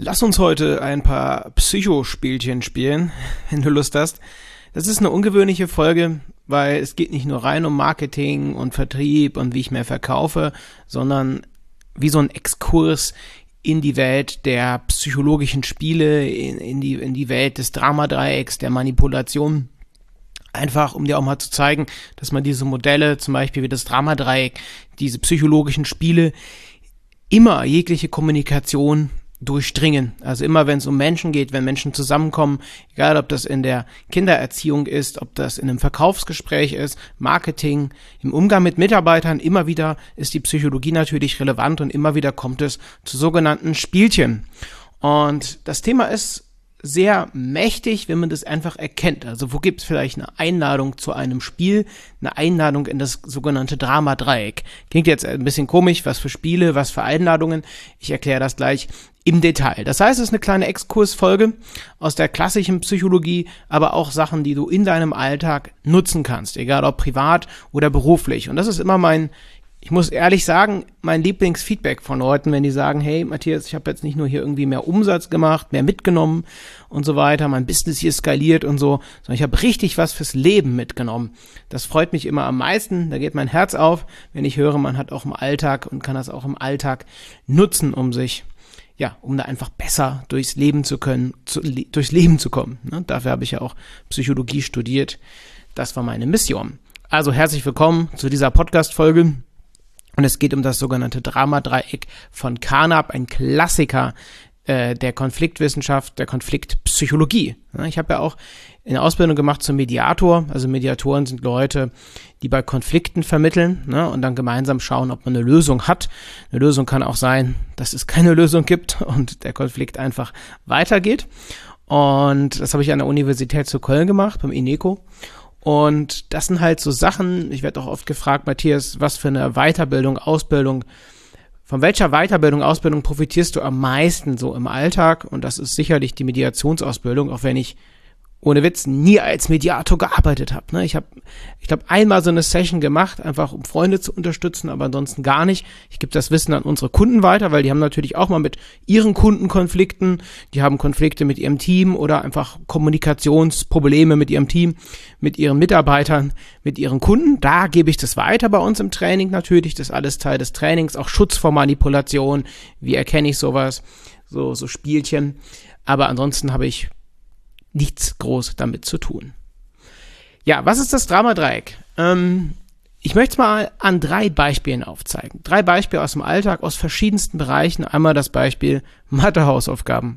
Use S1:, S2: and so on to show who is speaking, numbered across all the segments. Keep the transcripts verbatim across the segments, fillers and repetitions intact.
S1: Lass uns heute ein paar Psychospielchen spielen, wenn du Lust hast. Das ist eine ungewöhnliche Folge, weil es geht nicht nur rein um Marketing und Vertrieb und wie ich mehr verkaufe, sondern wie so ein Exkurs in die Welt der psychologischen Spiele, in, in, die, in die Welt des Dramadreiecks, der Manipulation. Einfach, um dir auch mal zu zeigen, dass man diese Modelle, zum Beispiel wie das Dramadreieck, diese psychologischen Spiele, immer jegliche Kommunikation durchdringen. Also immer, wenn es um Menschen geht, wenn Menschen zusammenkommen, egal ob das in der Kindererziehung ist, ob das in einem Verkaufsgespräch ist, Marketing, im Umgang mit Mitarbeitern, immer wieder ist die Psychologie natürlich relevant und immer wieder kommt es zu sogenannten Spielchen. Und das Thema ist sehr mächtig, wenn man das einfach erkennt. Also wo gibt es vielleicht eine Einladung zu einem Spiel, eine Einladung in das sogenannte Dramadreieck. Klingt jetzt ein bisschen komisch, was für Spiele, was für Einladungen. Ich erkläre das gleich im Detail. Das heißt, es ist eine kleine Exkursfolge aus der klassischen Psychologie, aber auch Sachen, die du in deinem Alltag nutzen kannst, egal ob privat oder beruflich. Und das ist immer mein Ich muss ehrlich sagen, mein Lieblingsfeedback von Leuten, wenn die sagen, hey Matthias, ich habe jetzt nicht nur hier irgendwie mehr Umsatz gemacht, mehr mitgenommen und so weiter, mein Business hier skaliert und so, sondern ich habe richtig was fürs Leben mitgenommen. Das freut mich immer am meisten, da geht mein Herz auf, wenn ich höre, man hat auch im Alltag und kann das auch im Alltag nutzen, um sich, ja, um da einfach besser durchs Leben zu können, zu, durchs Leben zu kommen. Ne? Dafür habe ich ja auch Psychologie studiert. Das war meine Mission. Also herzlich willkommen zu dieser Podcast-Folge. Und es geht um das sogenannte Dramadreieck von Carnap, ein Klassiker äh, der Konfliktwissenschaft, der Konfliktpsychologie. Ja, ich habe ja auch eine Ausbildung gemacht zum Mediator. Also Mediatoren sind Leute, die bei Konflikten vermitteln, ne, und dann gemeinsam schauen, ob man eine Lösung hat. Eine Lösung kann auch sein, dass es keine Lösung gibt und der Konflikt einfach weitergeht. Und das habe ich an der Universität zu Köln gemacht, beim INECO. Und das sind halt so Sachen, ich werde auch oft gefragt, Matthias, was für eine Weiterbildung, Ausbildung, von welcher Weiterbildung, Ausbildung profitierst du am meisten so im Alltag? Und das ist sicherlich die Mediationsausbildung, auch wenn ich ohne Witz nie als Mediator gearbeitet habe. Ne? Ich habe, ich glaube, einmal so eine Session gemacht, einfach um Freunde zu unterstützen, aber ansonsten gar nicht. Ich gebe das Wissen an unsere Kunden weiter, weil die haben natürlich auch mal mit ihren Kunden Konflikten, die haben Konflikte mit ihrem Team oder einfach Kommunikationsprobleme mit ihrem Team, mit ihren Mitarbeitern, mit ihren Kunden. Da gebe ich das weiter bei uns im Training natürlich. Das ist alles Teil des Trainings, auch Schutz vor Manipulation. Wie erkenne ich sowas? So, so Spielchen. Aber ansonsten habe ich nichts groß damit zu tun. Ja, was ist das Dramadreieck? Ähm, ich möchte es mal an drei Beispielen aufzeigen. Drei Beispiele aus dem Alltag, aus verschiedensten Bereichen. Einmal das Beispiel Mathehausaufgaben.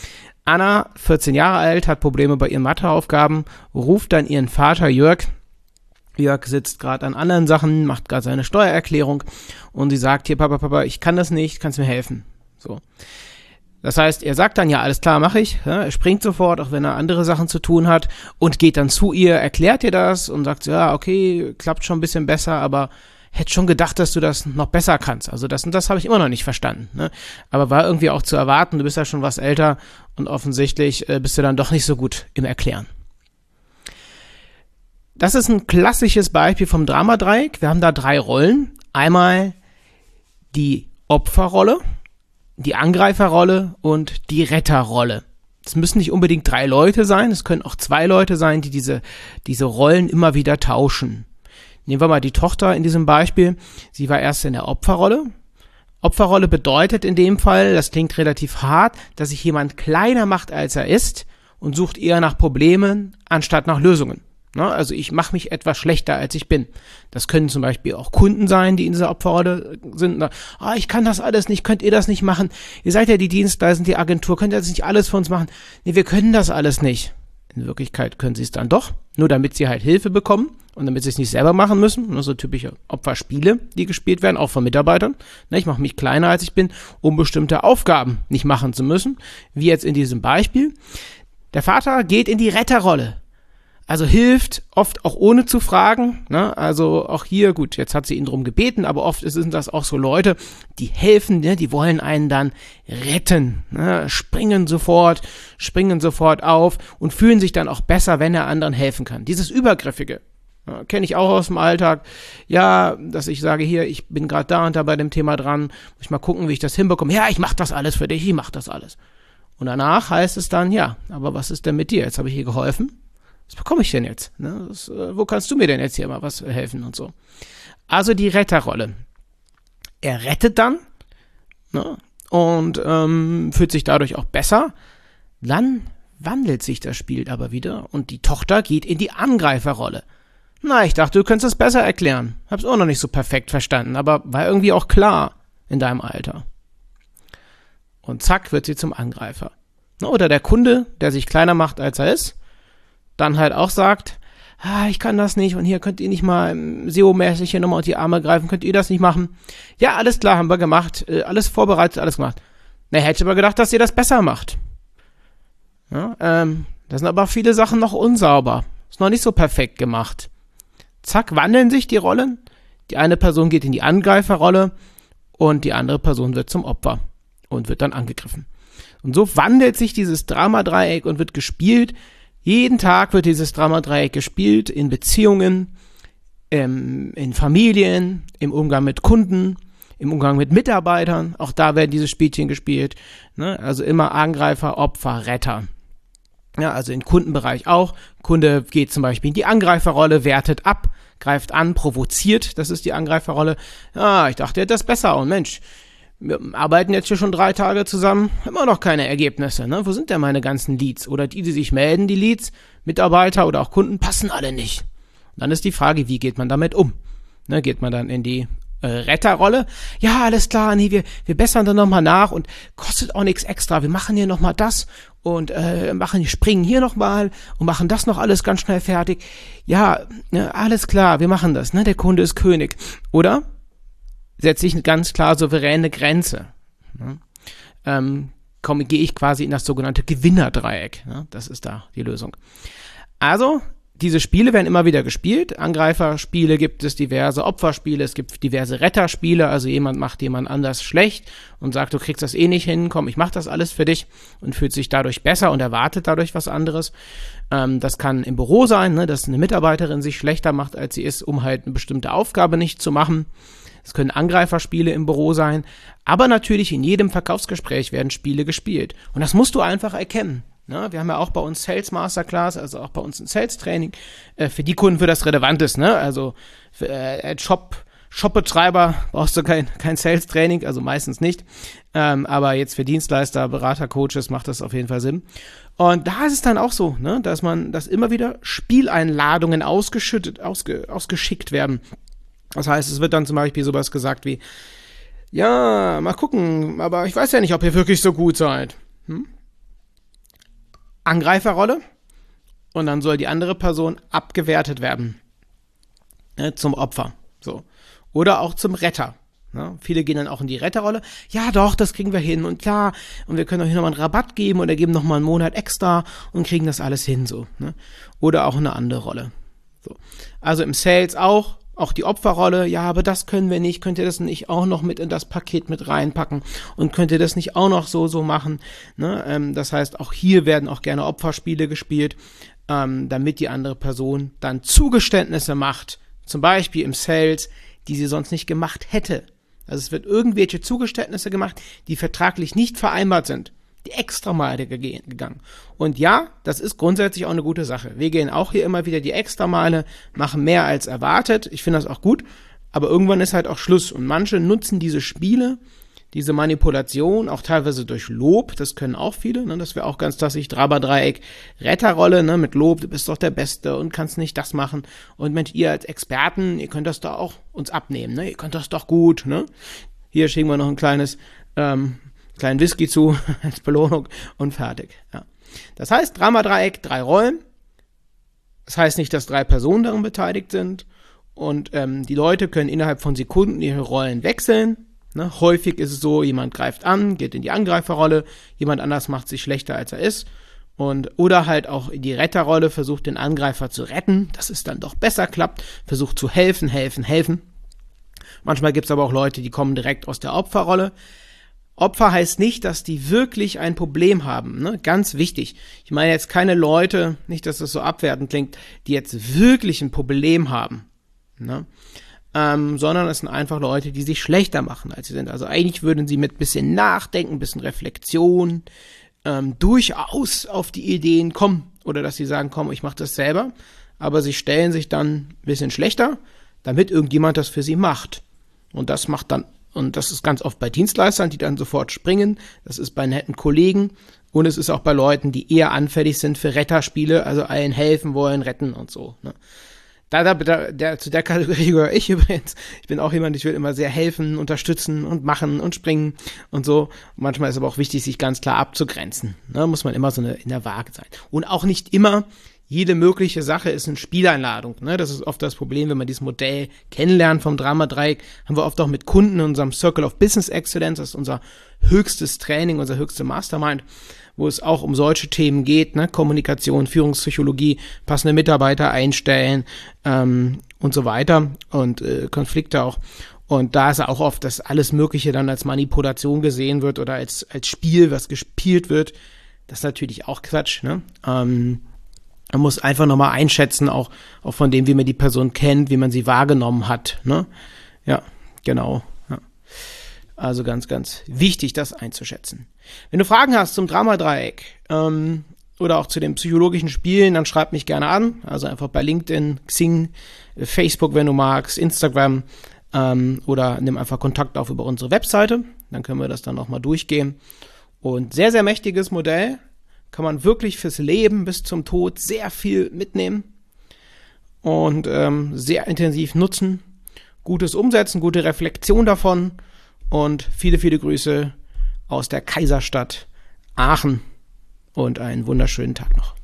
S1: Anna, vierzehn Jahre alt, hat Probleme bei ihren Matheaufgaben, ruft dann ihren Vater Jörg. Jörg sitzt gerade an anderen Sachen, macht gerade seine Steuererklärung und sie sagt, hier Papa, Papa, ich kann das nicht, kannst du mir helfen? So. Das heißt, er sagt dann, ja, alles klar, mache ich. Ja, er springt sofort, auch wenn er andere Sachen zu tun hat und geht dann zu ihr, erklärt ihr das und sagt, ja, okay, klappt schon ein bisschen besser, aber hätte schon gedacht, dass du das noch besser kannst. Also das und das habe ich immer noch nicht verstanden. Ne? Aber war irgendwie auch zu erwarten, du bist ja schon was älter und offensichtlich äh, bist du dann doch nicht so gut im Erklären. Das ist ein klassisches Beispiel vom Dramadreieck. Wir haben da drei Rollen. Einmal die Opferrolle, die Angreiferrolle und die Retterrolle. Es müssen nicht unbedingt drei Leute sein, es können auch zwei Leute sein, die diese, diese Rollen immer wieder tauschen. Nehmen wir mal die Tochter in diesem Beispiel. Sie war erst in der Opferrolle. Opferrolle bedeutet in dem Fall, das klingt relativ hart, dass sich jemand kleiner macht, als er ist und sucht eher nach Problemen, anstatt nach Lösungen. Also ich mache mich etwas schlechter, als ich bin. Das können zum Beispiel auch Kunden sein, die in dieser Opferrolle sind. Ah, ich kann das alles nicht, könnt ihr das nicht machen? Ihr seid ja die Dienstleister, die Agentur, könnt ihr das nicht alles für uns machen? Nee, wir können das alles nicht. In Wirklichkeit können sie es dann doch, nur damit sie halt Hilfe bekommen und damit sie es nicht selber machen müssen. Das sind so typische Opferspiele, die gespielt werden, auch von Mitarbeitern. Ich mache mich kleiner, als ich bin, um bestimmte Aufgaben nicht machen zu müssen, wie jetzt in diesem Beispiel. Der Vater geht in die Retterrolle. Also hilft, oft auch ohne zu fragen, ne? Also auch hier, gut, jetzt hat sie ihn drum gebeten, aber oft sind das auch so Leute, die helfen, ne? Die wollen einen dann retten, ne? Springen sofort, springen sofort auf und fühlen sich dann auch besser, wenn er anderen helfen kann. Dieses Übergriffige, ja, kenne ich auch aus dem Alltag, ja, dass ich sage, hier, ich bin gerade da und da bei dem Thema dran, muss ich mal gucken, wie ich das hinbekomme. Ja, ich mach das alles für dich, ich mach das alles. Und danach heißt es dann, ja, aber was ist denn mit dir? Jetzt habe ich hier geholfen. Was bekomme ich denn jetzt? Ne? Das, äh, wo kannst du mir denn jetzt hier mal was helfen und so? Also die Retterrolle. Er rettet dann, ne? Und ähm, fühlt sich dadurch auch besser. Dann wandelt sich das Spiel aber wieder und die Tochter geht in die Angreiferrolle. Na, ich dachte, du könntest es besser erklären. Hab's auch noch nicht so perfekt verstanden, aber war irgendwie auch klar in deinem Alter. Und zack, wird sie zum Angreifer. Oder der Kunde, der sich kleiner macht, als er ist, dann halt auch sagt, ah, ich kann das nicht und hier könnt ihr nicht mal S E O-mäßig hier nochmal unter die Arme greifen, könnt ihr das nicht machen? Ja, alles klar, haben wir gemacht, alles vorbereitet, alles gemacht. Na, hätte aber gedacht, dass ihr das besser macht. Ja, ähm, da sind aber viele Sachen noch unsauber. Ist noch nicht so perfekt gemacht. Zack, wandeln sich die Rollen. Die eine Person geht in die Angreiferrolle und die andere Person wird zum Opfer und wird dann angegriffen. Und so wandelt sich dieses Dramadreieck und wird gespielt. Jeden Tag wird dieses Dramadreieck gespielt in Beziehungen, ähm, in Familien, im Umgang mit Kunden, im Umgang mit Mitarbeitern. Auch da werden diese Spielchen gespielt. Ne? Also immer Angreifer, Opfer, Retter. Ja, also im Kundenbereich auch. Kunde geht zum Beispiel in die Angreiferrolle, wertet ab, greift an, provoziert. Das ist die Angreiferrolle. Ja, ich dachte, ihr hättet das besser. Und Mensch, wir arbeiten jetzt hier schon drei Tage zusammen, immer noch keine Ergebnisse. Ne? Wo sind denn meine ganzen Leads? Oder die, die sich melden, die Leads, Mitarbeiter oder auch Kunden, passen alle nicht. Und dann ist die Frage, wie geht man damit um? Ne, geht man dann in die äh, Retterrolle? Ja, alles klar, nee, wir, wir bessern dann nochmal nach und kostet auch nichts extra. Wir machen hier nochmal das und äh, machen, springen hier nochmal und machen das noch alles ganz schnell fertig. Ja, ne, alles klar, wir machen das. Ne? Der Kunde ist König. Oder? Setze ich eine ganz klar souveräne Grenze. Ne? Ähm, komme, gehe ich quasi in das sogenannte Gewinnerdreieck. Ne? Das ist da die Lösung. Also, diese Spiele werden immer wieder gespielt. Angreiferspiele gibt es diverse, Opferspiele, es gibt diverse Retterspiele, also jemand macht jemand anders schlecht und sagt, du kriegst das eh nicht hin, komm, ich mach das alles für dich und fühlt sich dadurch besser und erwartet dadurch was anderes. Ähm, das kann im Büro sein, ne, dass eine Mitarbeiterin sich schlechter macht, als sie ist, um halt eine bestimmte Aufgabe nicht zu machen. Es können Angreiferspiele im Büro sein, aber natürlich in jedem Verkaufsgespräch werden Spiele gespielt. Und das musst du einfach erkennen. Ne? Wir haben ja auch bei uns Sales Masterclass, also auch bei uns ein Sales Training, äh, für die Kunden, für das relevant ist. Ne? Also für, äh, als Shop, Shopbetreiber brauchst du kein, kein Sales Training, also meistens nicht. Ähm, aber jetzt für Dienstleister, Berater, Coaches macht das auf jeden Fall Sinn. Und da ist es dann auch so, ne? dass man, dass immer wieder Spieleinladungen ausgeschüttet, ausge, ausgeschickt werden. Das heißt, es wird dann zum Beispiel sowas gesagt wie, ja, mal gucken, aber ich weiß ja nicht, ob ihr wirklich so gut seid. Hm? Angreiferrolle und dann soll die andere Person abgewertet werden. Ne, zum Opfer. So. Oder auch zum Retter. Ne? Viele gehen dann auch in die Retterrolle. Ja, doch, das kriegen wir hin und klar. Und wir können euch nochmal einen Rabatt geben oder geben nochmal einen Monat extra und kriegen das alles hin. So. Ne? Oder auch eine andere Rolle. So. Also im Sales auch. Auch die Opferrolle, ja, aber das können wir nicht, könnt ihr das nicht auch noch mit in das Paket mit reinpacken und könnt ihr das nicht auch noch so, so machen, ne? Ähm, das heißt, auch hier werden auch gerne Opferspiele gespielt, ähm, damit die andere Person dann Zugeständnisse macht, zum Beispiel im Sales, die sie sonst nicht gemacht hätte. Also es wird irgendwelche Zugeständnisse gemacht, die vertraglich nicht vereinbart sind. Die Extrameile gegangen. Und ja, das ist grundsätzlich auch eine gute Sache. Wir gehen auch hier immer wieder die Extrameile, machen mehr als erwartet. Ich finde das auch gut, aber irgendwann ist halt auch Schluss. Und manche nutzen diese Spiele, diese Manipulation, auch teilweise durch Lob, das können auch viele, ne? Das wäre auch ganz klassisch, Dramadreieck, Retterrolle, ne? Mit Lob, du bist doch der Beste und kannst nicht das machen. Und Mensch, ihr als Experten, ihr könnt das doch auch uns abnehmen, ne? Ihr könnt das doch gut, ne? Hier schicken wir noch ein kleines, ähm, kleinen Whisky zu als Belohnung und fertig. Ja. Das heißt, Dramadreieck, drei Rollen. Das heißt nicht, dass drei Personen daran beteiligt sind. Und ähm, die Leute können innerhalb von Sekunden ihre Rollen wechseln. Ne? Häufig ist es so, jemand greift an, geht in die Angreiferrolle, jemand anders macht sich schlechter, als er ist. Und, oder halt auch in die Retterrolle, versucht den Angreifer zu retten, dass es dann doch besser klappt, versucht zu helfen, helfen, helfen. Manchmal gibt es aber auch Leute, die kommen direkt aus der Opferrolle. Opfer heißt nicht, dass die wirklich ein Problem haben, ne? Ganz wichtig. Ich meine jetzt keine Leute, nicht, dass das so abwertend klingt, die jetzt wirklich ein Problem haben, ne? Ähm, sondern es sind einfach Leute, die sich schlechter machen, als sie sind. Also eigentlich würden sie mit bisschen Nachdenken, bisschen Reflexion, ähm, durchaus auf die Ideen kommen oder dass sie sagen, komm, ich mache das selber, aber sie stellen sich dann ein bisschen schlechter, damit irgendjemand das für sie macht. Und das macht dann, und das ist ganz oft bei Dienstleistern, die dann sofort springen, das ist bei netten Kollegen und es ist auch bei Leuten, die eher anfällig sind für Retterspiele, also allen helfen wollen, retten und so, ne? Da, da, da, der, zu der Kategorie gehöre ich übrigens. Ich bin auch jemand, ich will immer sehr helfen, unterstützen und machen und springen und so. Und manchmal ist aber auch wichtig, sich ganz klar abzugrenzen. Ne? Muss man immer so eine, in der Waage sein. Und auch nicht immer jede mögliche Sache ist eine Spieleinladung. Ne? Das ist oft das Problem, wenn man dieses Modell kennenlernt vom Drama-Dreieck, haben wir oft auch mit Kunden in unserem Circle of Business Excellence, das ist unser höchstes Training, unser höchste Mastermind, wo es auch um solche Themen geht, ne? Kommunikation, Führungspsychologie, passende Mitarbeiter einstellen ähm, und so weiter und äh, Konflikte auch. Und da ist auch oft, dass alles Mögliche dann als Manipulation gesehen wird oder als als Spiel, was gespielt wird. Das ist natürlich auch Quatsch, ne? Ähm, man muss einfach nochmal einschätzen, auch, auch von dem, wie man die Person kennt, wie man sie wahrgenommen hat, ne? Ja, genau. Ja. Also ganz, ganz wichtig, das einzuschätzen. Wenn du Fragen hast zum Dramadreieck ähm, oder auch zu den psychologischen Spielen, dann schreib mich gerne an. Also einfach bei LinkedIn, Xing, Facebook, wenn du magst, Instagram ähm, oder nimm einfach Kontakt auf über unsere Webseite. Dann können wir das dann nochmal durchgehen. Und sehr, sehr mächtiges Modell. Kann man wirklich fürs Leben bis zum Tod sehr viel mitnehmen und ähm, sehr intensiv nutzen. Gutes Umsetzen, gute Reflexion davon und viele, viele Grüße aus der Kaiserstadt Aachen und einen wunderschönen Tag noch.